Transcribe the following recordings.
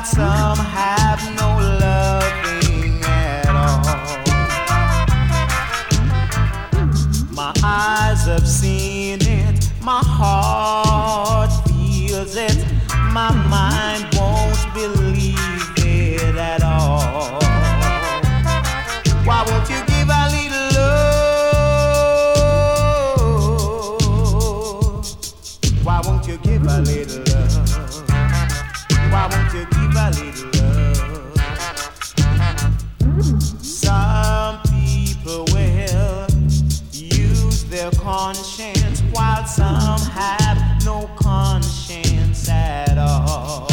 while some have no loving at all. My eyes have seen it, my heart feels it, my mind won't believe it at all. Why won't you give a little love? Why won't you give a little love? Why won't you give a little love? Some people will use their conscience while some have no conscience at all.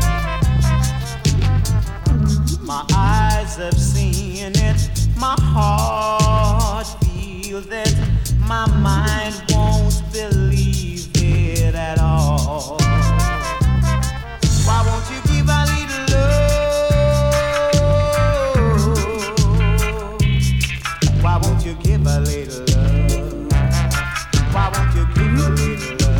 My eyes have seen it, my heart feels it, my mind won't believe it at all. Why won't you give a little love? Why won't you give a little love? Why won't you give a little love?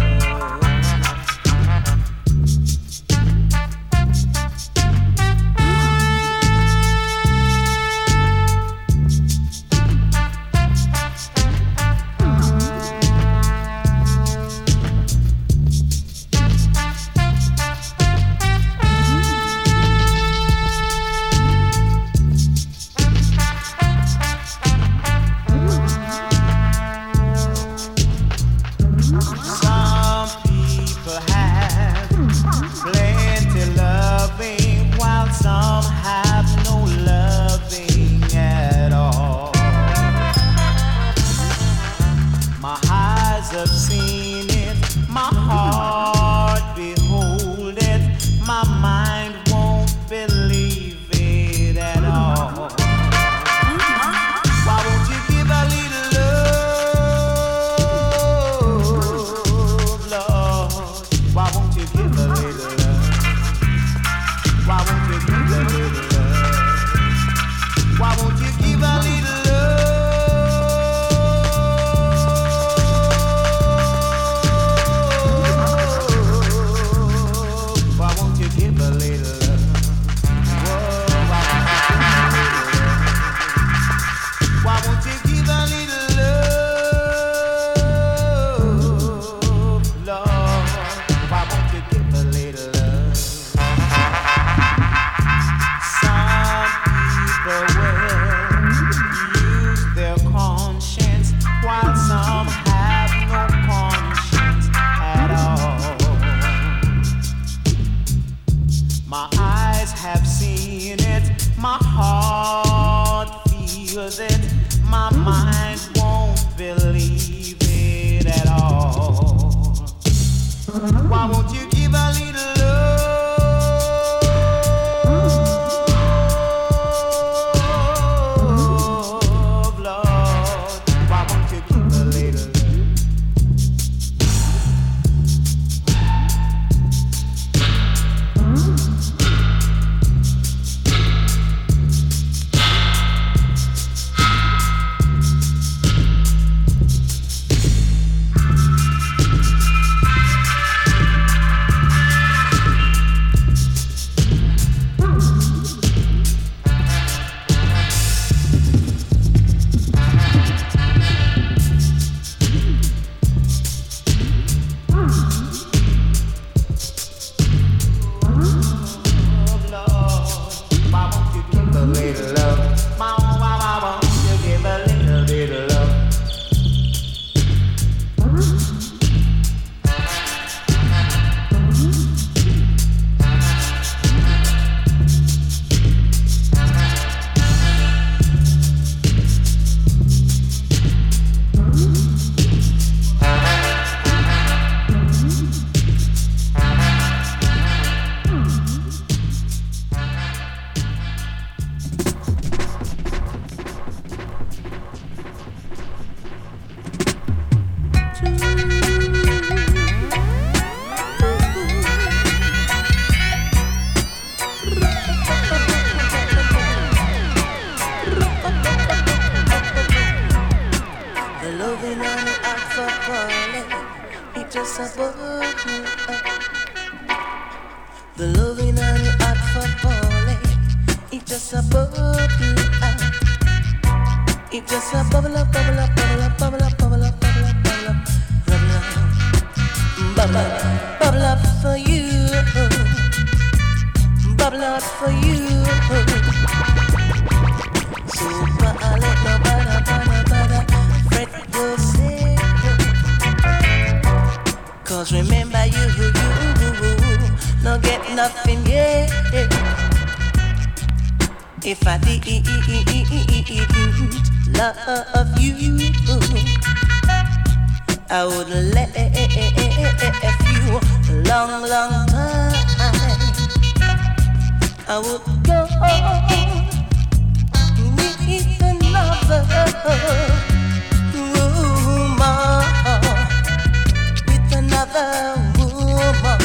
The loving and the act for just a bubble up. It just a bubble up, bubble up, bubble up, bubble up, bubble up, bubble up, bubble up, bubble up, bubble up for you, bubble up for you. So I let nobody fret yourself. 'Cause remember you no get nothing yet. If I didn't love you, I would left you long time. I would go with another woman, with another woman.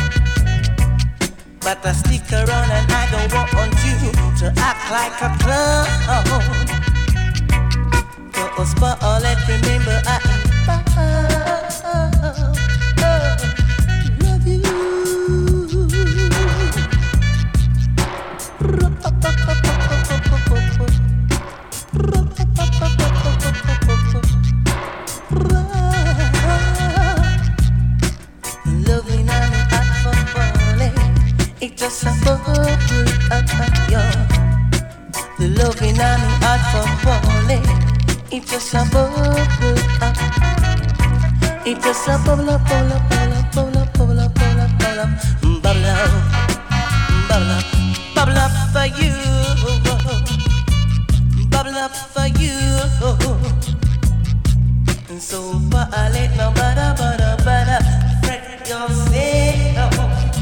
But I stick around and I don't want you to act like a clown. Cause Paulette, remember I love you. Lovely night at Paulette. It just a bubble up, yo. The loving and the heart for falling. It just a bubble up. It just a bubble up, bubble up, bubble up, bubble up, bubble up, bubble up, bubble up, bubble up, bubble up, bubble up for you, bubble up for you. And so I let no bother fret yourself.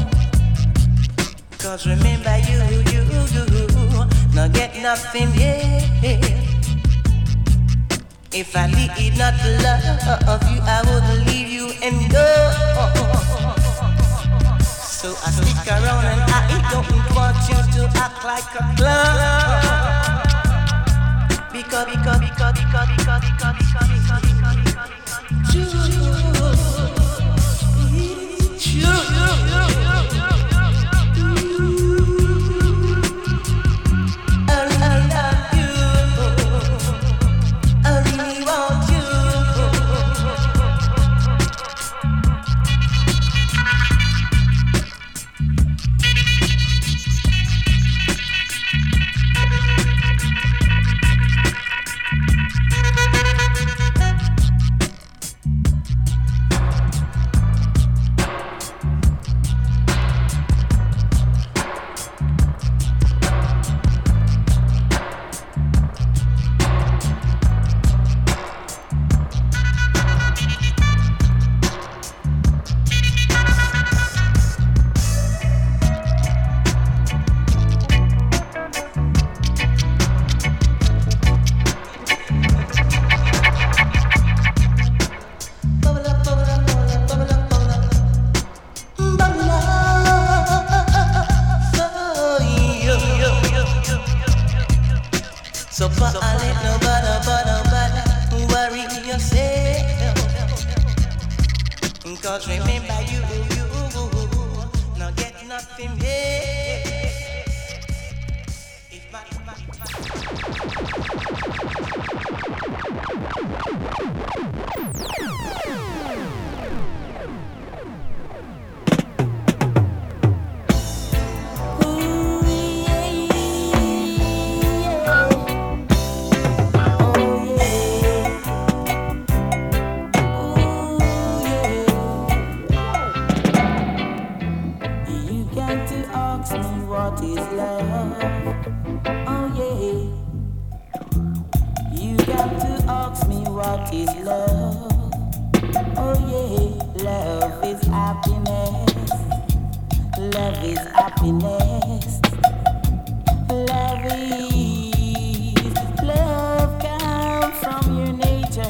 'Cause remember you not get nothing yet. If I did not love you, I would leave you and go. So I stick around and I don't want you to act like a clown. Because I let nobody worry yourself. 'Cause remember you not get nothing here. What is love? Oh yeah. You got to ask me what is love. Oh yeah. Love is happiness. Love is happiness. Love comes from your nature.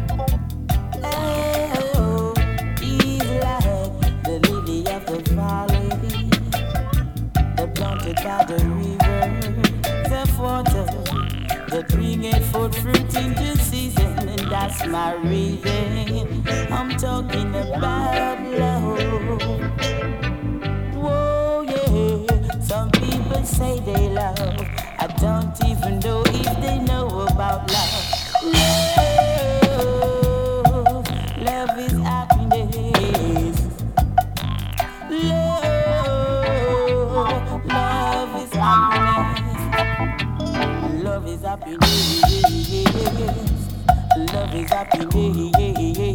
Oh, is like the lily of the valley, planted by the rivers of water that bringeth forth fruit in due season, and that's my reason. I'm talking about love. Whoa, yeah. Some people say they love, won't even know if they know about love. Love is happiness. Love is happiness. Love is happiness. Love is happiness.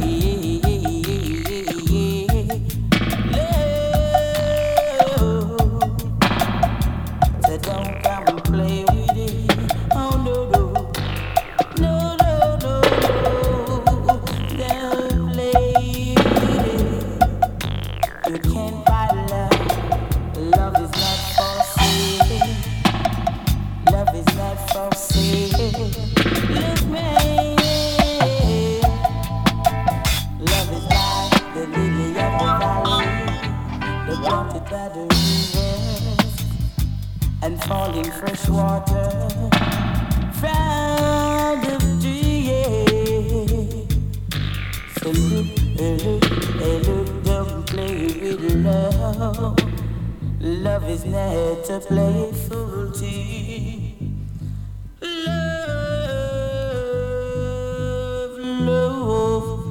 So don't come and play with it. Oh no no. No no no no. Don't play with it. You can't buy love. Love is not for sale. Love is not for sale. Look, man. Love is like the lily of the valley, the planted by the rivers and falling fresh water from the tree. So look, don't play with love. Love is not a playful thing. Love.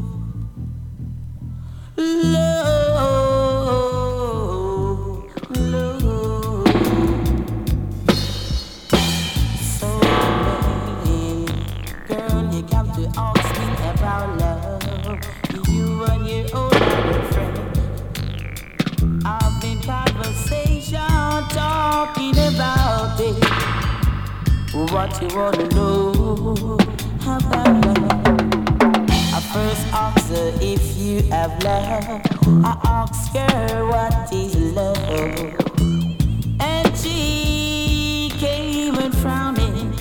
So, girl, you come to ask me about love. You and your old friend. I've been conversation talking about it. What you wanna know about love? I first asked her if you have love. I asked her what is love, and she came and frowning.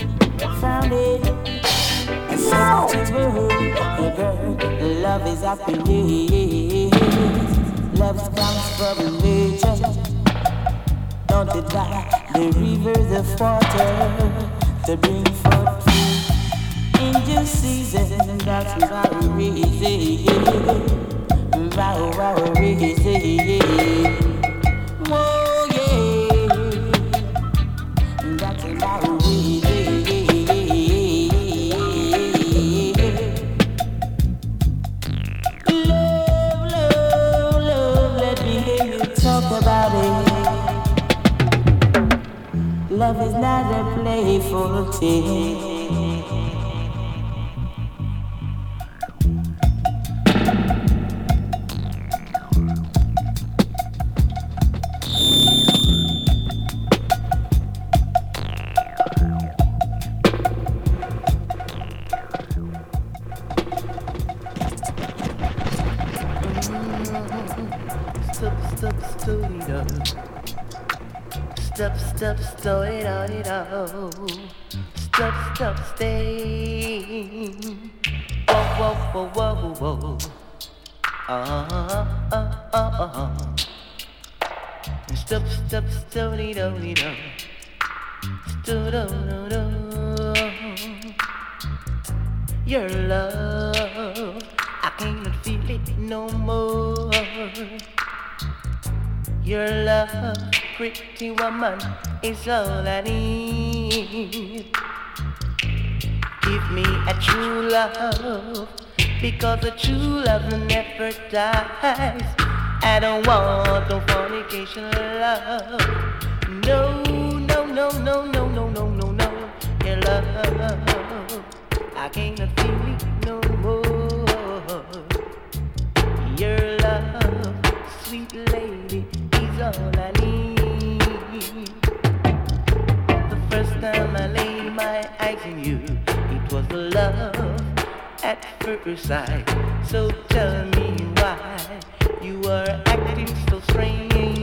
I said to her, girl, love is happiness. Love comes from nature. Don't it die the rivers of water to bring forth fruit in due season. That's why we raise it. Why we raise it. Whoa, yeah. That's why we raise it. Love, let me hear you talk about it. Love is not a playful thing. Stop, stay. Whoa. Stop, do-do-do-do. Do-do-do-do. Your love, I cannot feel it no more. Your love, pretty woman, is all I need. Give me a true love, because a true love never dies. I don't want no fornication love. No. Your love, I cannot feel it no more. Your love, sweet lady, is all I need. The first time I laid my eyes on you, it was love at first sight. So tell me why you are acting so strange.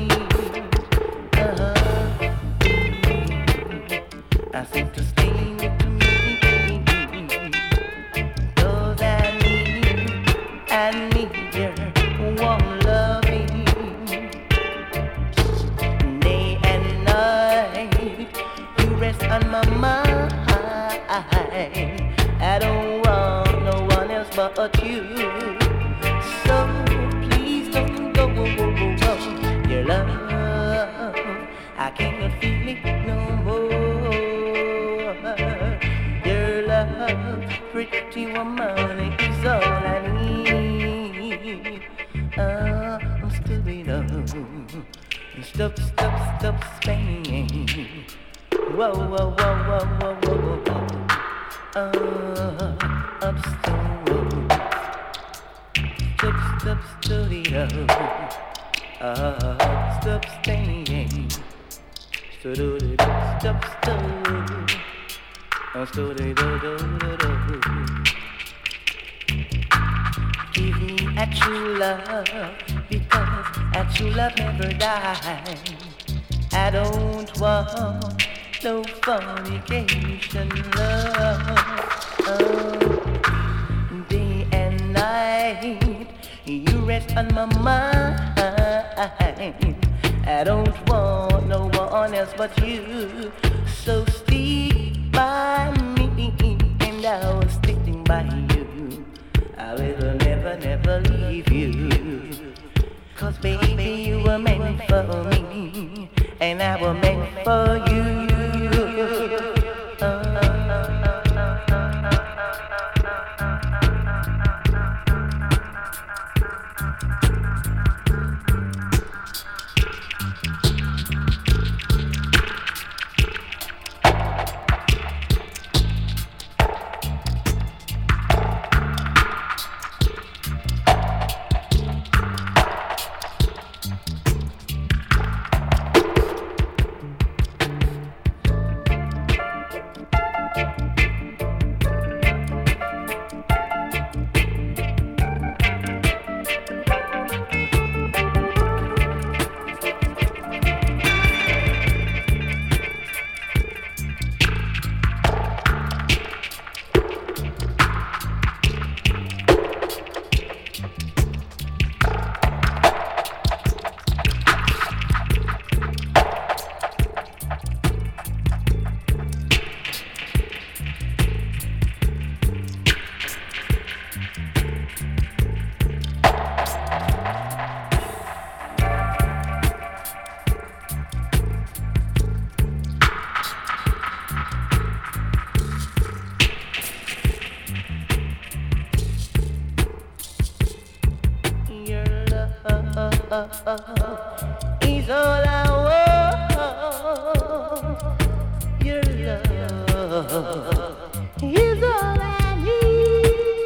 I think to stay with me, 'cause I need your warm loving, day and night. You rest on my mind. I don't want no one else but you. So please don't go. Your love, I cannot feel it no more. woman is all I need. I'm still below. Stop, Spain. Whoa, whoa, whoa, whoa, whoa, whoa, whoa. Up stone. Stop, studio. Stop, Spain. Stop, give me a true love, because a true love never dies. I don't want no fornication love. Day and night, you rest on my mind. I don't want no one else but you. So stick by me, and I was sticking by you. I will never, never leave you. 'Cause baby, you were meant for me, and I was meant for you. Is all I want. Your love is all I need.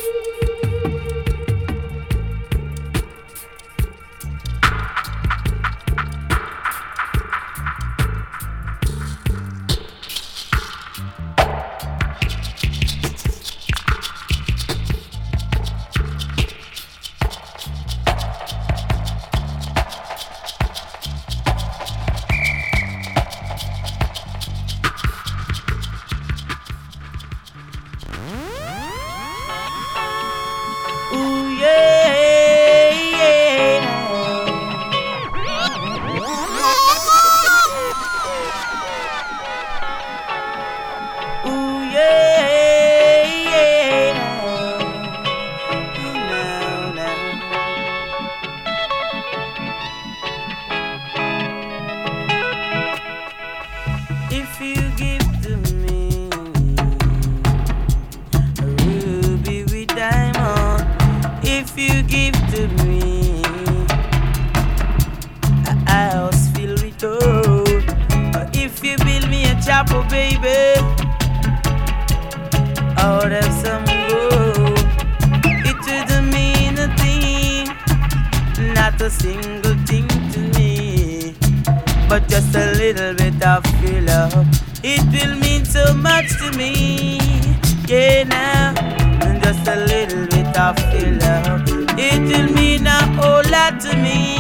chapel, baby, out of some gold. It wouldn't mean a thing, not a single thing to me, but just a little bit of your love. It will mean so much to me, yeah, now, just a little bit of your love. It will mean a whole lot to me.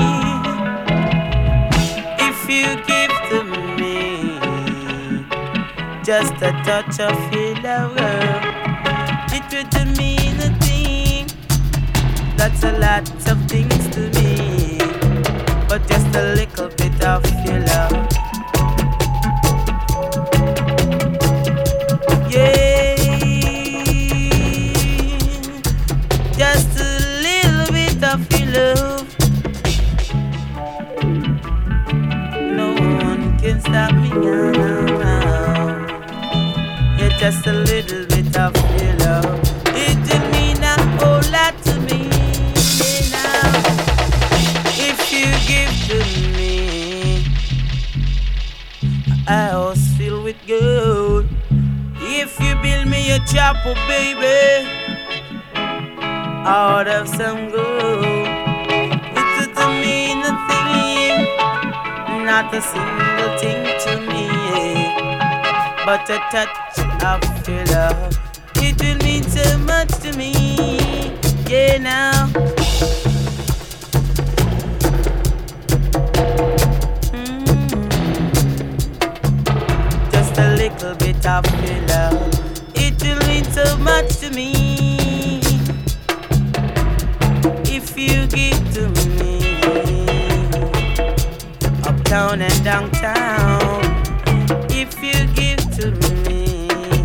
If you give to me just a touch of your love, girl, it would mean a thing. That's a lot of things to me, but just a little bit of your love. Yeah, just a little bit of your love. No one can stop me now. Yeah, just a little bit of your love. with gold. If you build me a chapel, baby, out of some gold, it would mean a thing, not a single thing to me, but a touch of your love. It will mean so much to me, yeah now. Just a little bit of your love, it will mean so much to me. If you give to me, uptown and downtown, if you give to me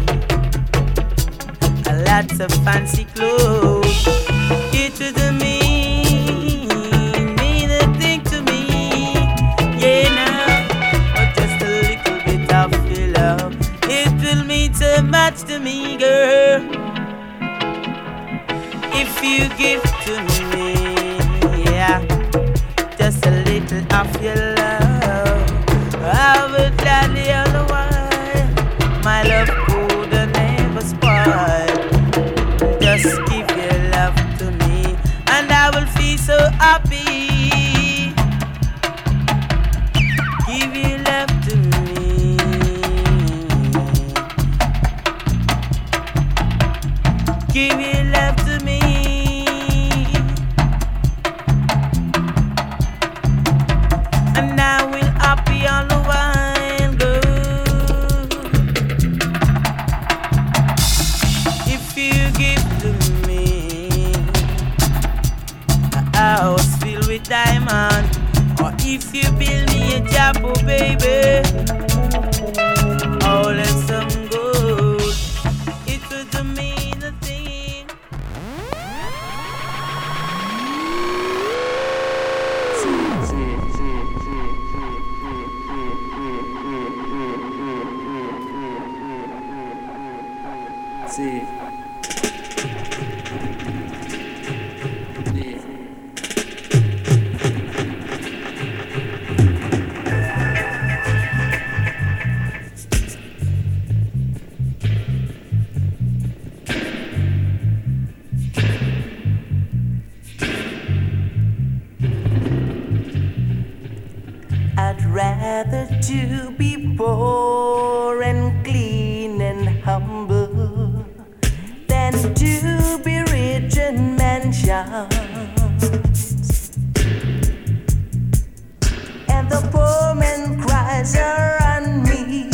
lots of fancy clothes, it would mean a thing to me, yeah now. But just a little bit of your love, it will mean so much to me, girl. If you give to me, yeah, just a little of your love, I would gladly all the while my love could never spoil. Just give your love to me, and I will feel so happy. Give your love to me. Give your love to me. And I will happy all the while, girl. If you give to me a house filled with diamond, or if you build me a chapel, baby, all of some gold, it would mean a thing. I'd rather to be poor and clean and humble than to be rich in mansions. And the poor man cries around me,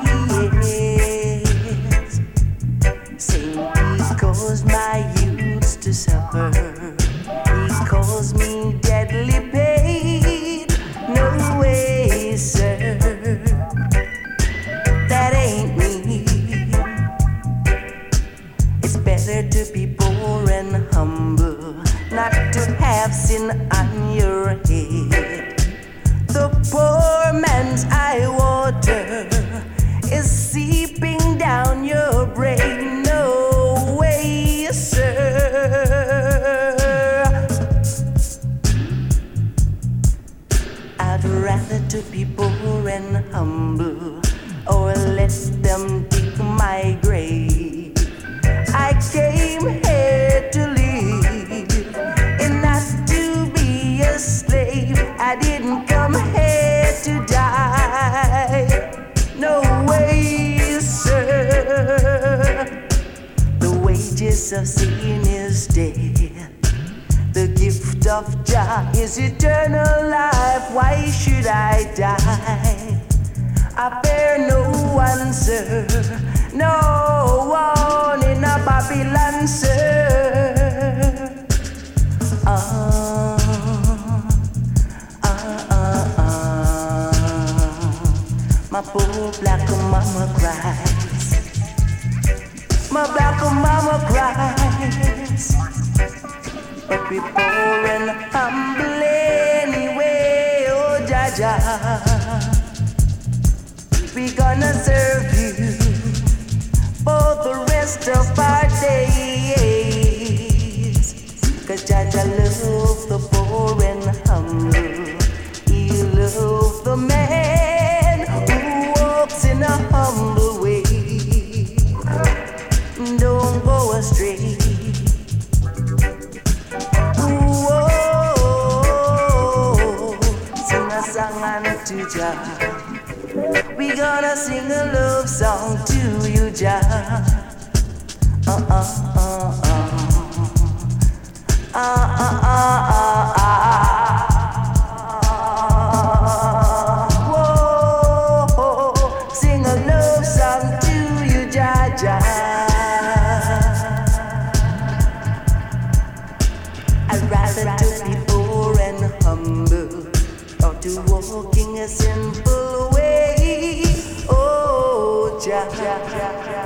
yes, saying he caused my youth to suffer. He caused me deadly pain. No way, sir, that ain't me. It's better to be poor and humble, not to have sin on your head. The poor man's eye water is seeping down your brain. No way, sir. I'd rather to be poor and humble, or let them dig my grave. I came here to live and not to be a slave. I didn't come here to die. No way, sir. The wages of sin is death. The gift of Jah is eternal life. Why should I die? I fear no one, sir. No one in a Babylon, sir. My poor black mama cries. My black mama cries. But be poor and humble anyway, oh Jaja. We gonna serve you for the rest of our days. Cause Jaja love the poor and humble. He love the man who walks in a humble Jah. We gonna sing a love song to you, Jah. Whoa, sing a love song to you, Jah, Jah. I'd rather to be poor and humble, or to walking a simple way. Oh, Jah, Jah, Jah, Jah.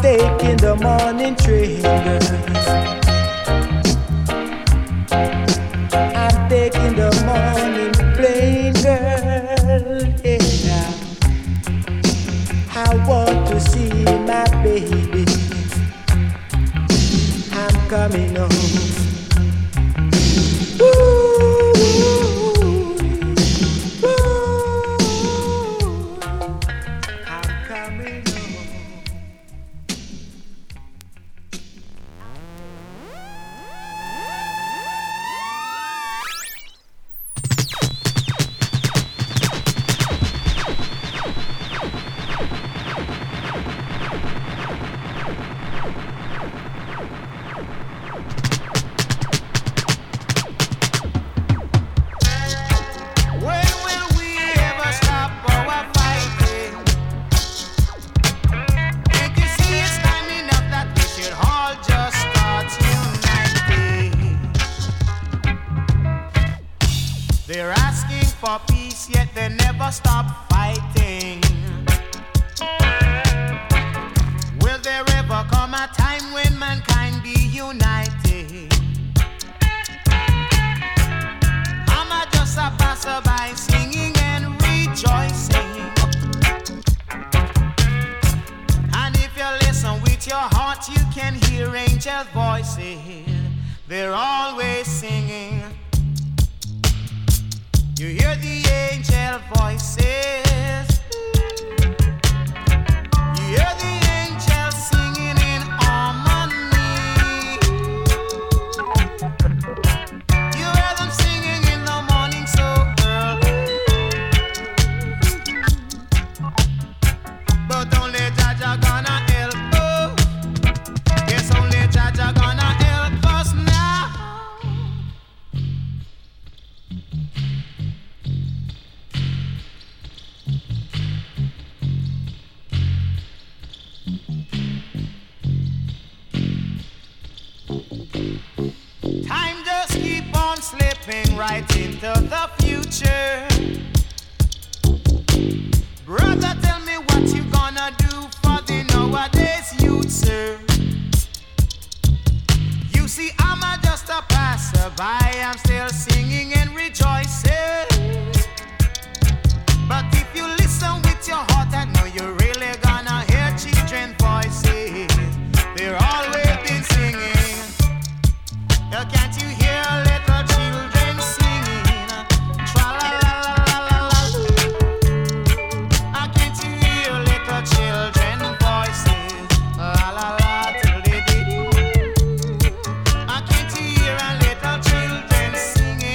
taking the morning train, girl. I'm taking the morning plane, girl. Yeah. I want to see my baby. I'm coming home. Singing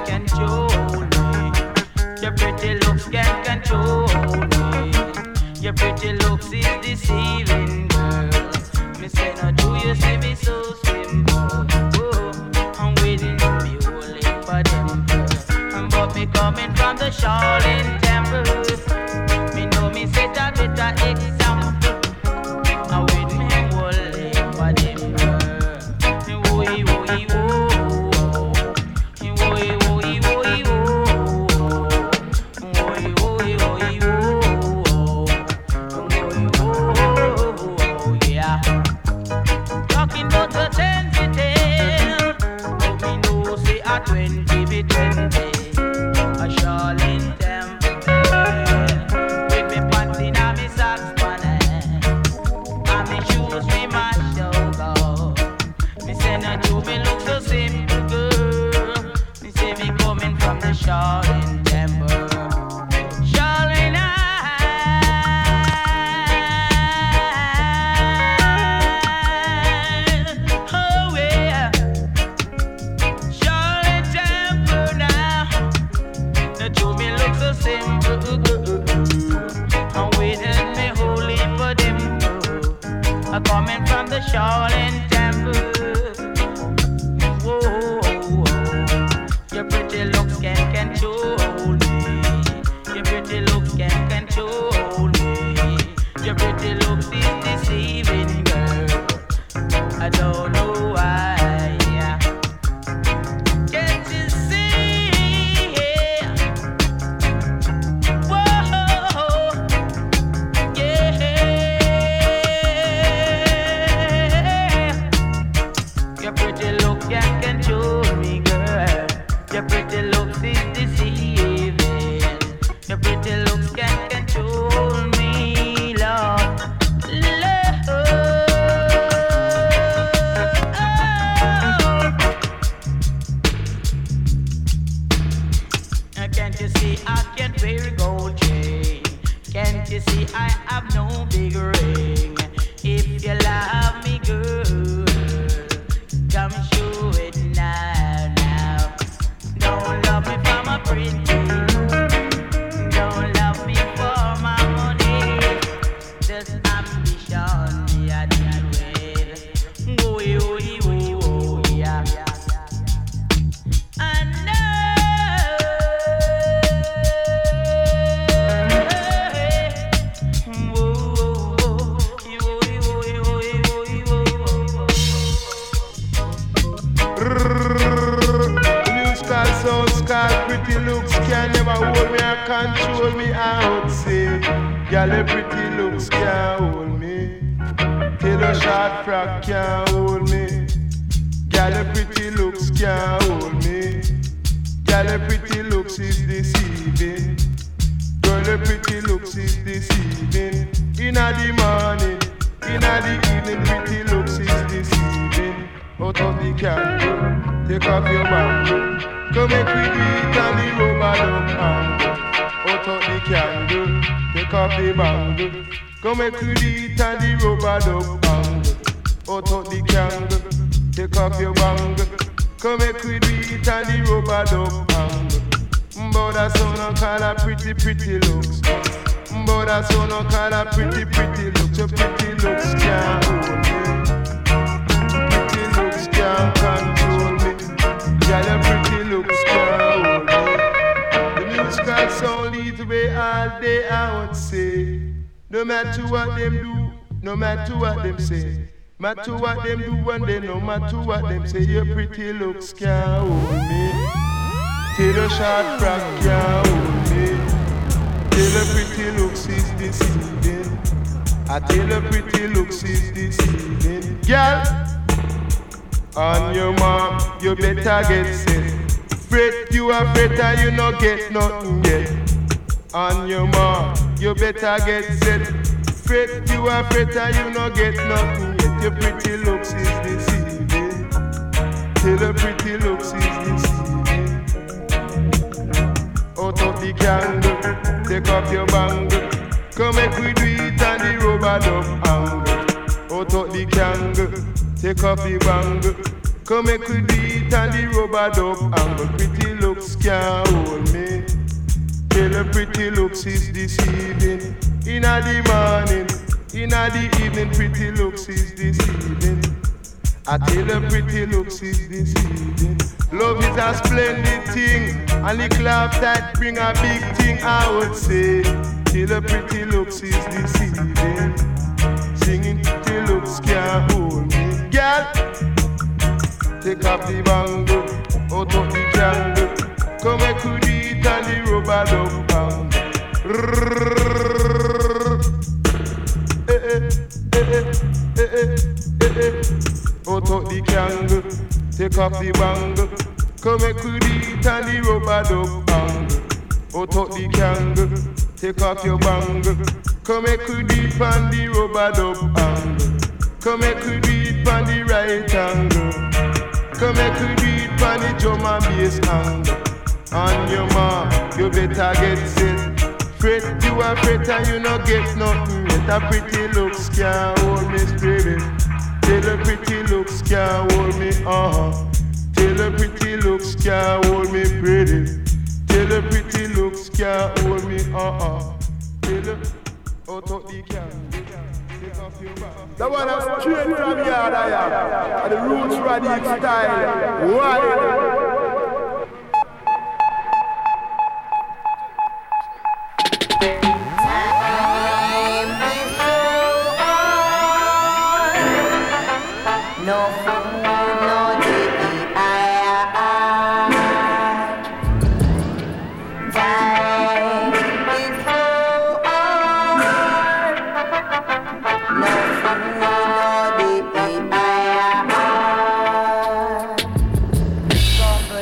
can control me. Your pretty looks can control me. Your pretty looks is deceiving, girl. Me say, now do you see me so simple? Oh, I'm waiting to be holy for them, girl. But me coming from the Shaolin Temple. Me know me set a better example. I'm waiting me holy for them, girl. Woey, woey, woey. Shaolin Temple. Whoa, your pretty looks can control me. Your pretty looks can control me. Your pretty looks is deceiving, girl. I don't know why. Can't you see? Whoa, yeah. Your pretty look can control me, girl. Your pretty looks is deceiving. Your pretty looks can control me, Lord. Can't you see I can't wear a gold chain? Can't you see I have no big ring? If you love me, girl, come show it now, now. Don't love me for my pretty. Don't love me for my money. Just ambition, me I do it. Oh, oh, yeah. I know. Pretty looks can never hold me and control me, I would say. Girl, your pretty looks can't hold me. Tailor short frock can't hold me. Girl, your pretty looks can't hold me. Girl, your pretty looks is deceiving. Girl, your pretty looks is deceiving. Inna the morning, inna the evening, pretty looks is deceiving. Out of the candle, take off your band. Come make we do it on the rubber duck angle. Out of the candle, take off the bangle. Come make we do it on the rubber duck angle. Out of the candle, take off your bangle. Come make we do it on the rubber duck angle. But that son no call a pretty, pretty looks. But that son no call a pretty, pretty looks. Your pretty looks can't hold me. Pretty looks can't control me. Girl, your pretty looks can't hold me. The musical sound leads the way all day, I would say. No matter what them do, no matter what them say, matter what them do one day, no matter what them say, your pretty looks can't hold me. Tailor short frock can't hold me. Tailor pretty looks is deceiving. I tell her pretty looks is deceiving. Girl, on your mark, you better get set. Fret, you a fretter, you no get nothing yet. On your mark, you better get set. Fret, you a fretter, you no get nothing yet. Your pretty looks is deceiving. Tell her pretty looks is deceiving. Out of the candle, take off your bangle. Come make we do it on the rubber duck angle. Out of the candle, take off the bangle. Come make we do it on the rubber duck angle. Pretty looks can't hold me. Till her pretty looks is deceiving. Inna the morning, inna the evening, pretty looks is deceiving. I tell her pretty looks is deceiving. Love is a splendid thing, and the clap that bring a big thing, I would say. Till her pretty looks is deceiving. Singing pretty looks can't hold me. Girl, take off the bangle, out of the candle. Come and could eat and the rubber dub bang. Out of the candle, take off the bangle. Come and could eat and the rubber dub bang. Out of the candle, take off your bangle. Come and could eat and the rubber dub bang. Come and could eat and the right angle. Come and could eat and the drum and bass angle. On your mark, you better get set. Fret, you a fret and you no get nothing yet. A pretty looks can't hold me spirit. Tell her pretty looks can't hold me, Tell her pretty looks can't hold me pretty. Tell her pretty looks can't hold me, Tell her, out of the can. The one that's straight from Yada Yada, and the roots radic style. Why? No food, no DEI. Time is so hard. No food, no DEI. Trouble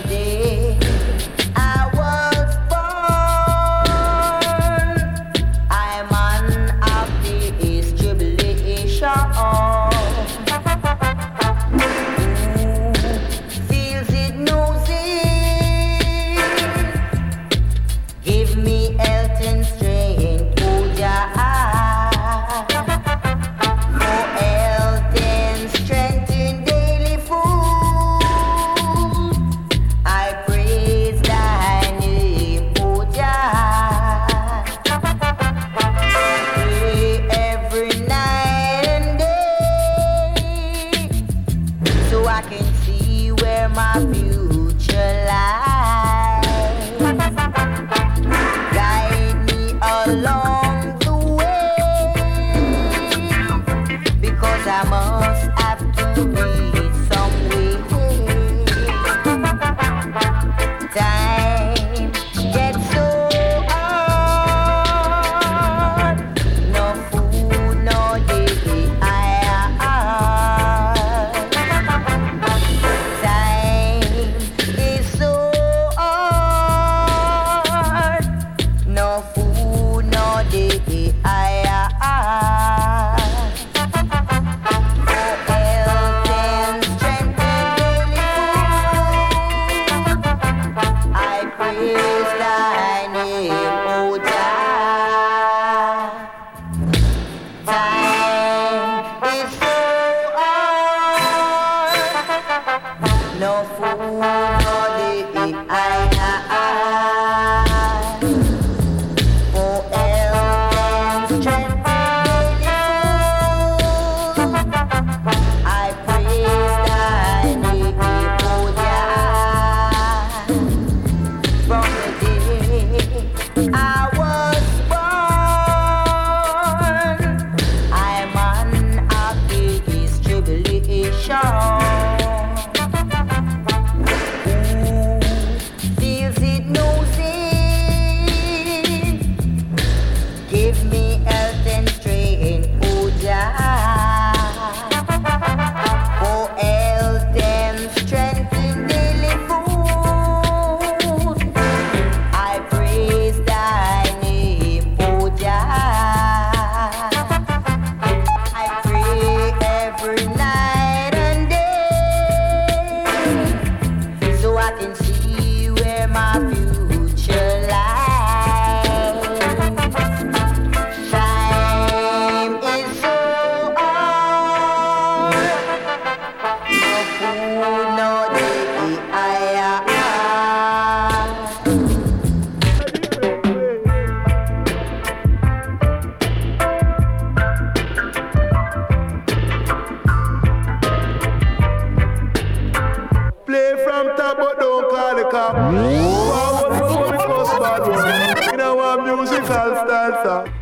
salsa.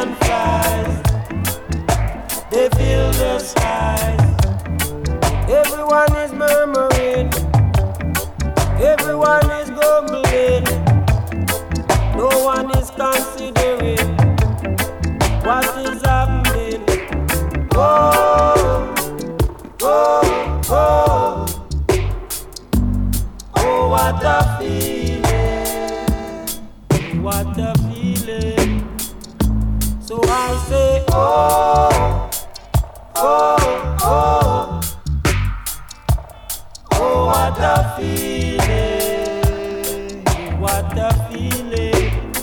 and flies, they fill the skies. Everyone is murmuring, everyone is grumbling. No one is considering what is happening. Oh, oh, oh, oh, what a feeling, what a feeling. So I say, oh, oh, oh, oh, what a feeling, what a feeling.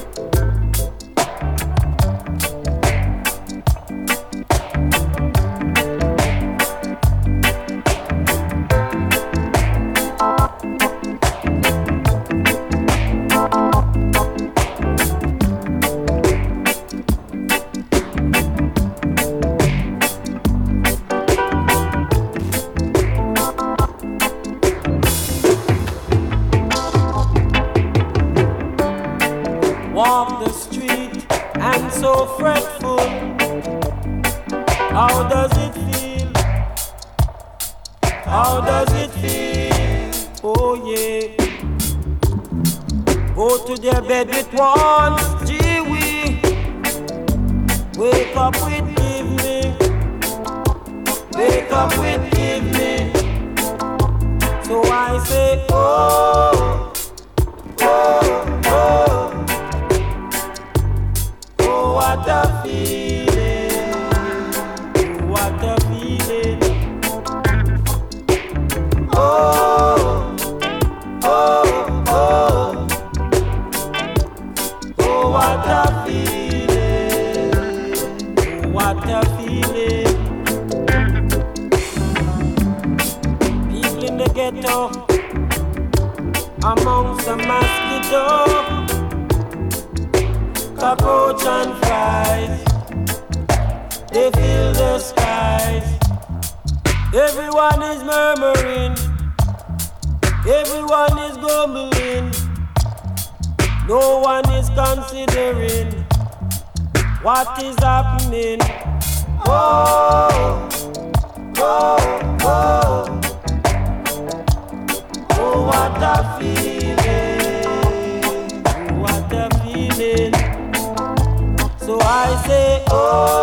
Walk the street and so fretful. How does it feel? How does it feel? Oh yeah. Go to their bed with one, gee wee. Wake up with evening. Wake up with evening. So I say, oh, oh, oh. What a feeling, what a feeling. Oh, oh, oh, oh, what a feeling, what a feeling. People in the ghetto, amongst the mosquitoes, cockroach and flies, they fill the skies. Everyone is murmuring, everyone is grumbling. No one is considering what is happening. Oh, oh, oh, oh, what a feeling, what a feeling. So I say, oh.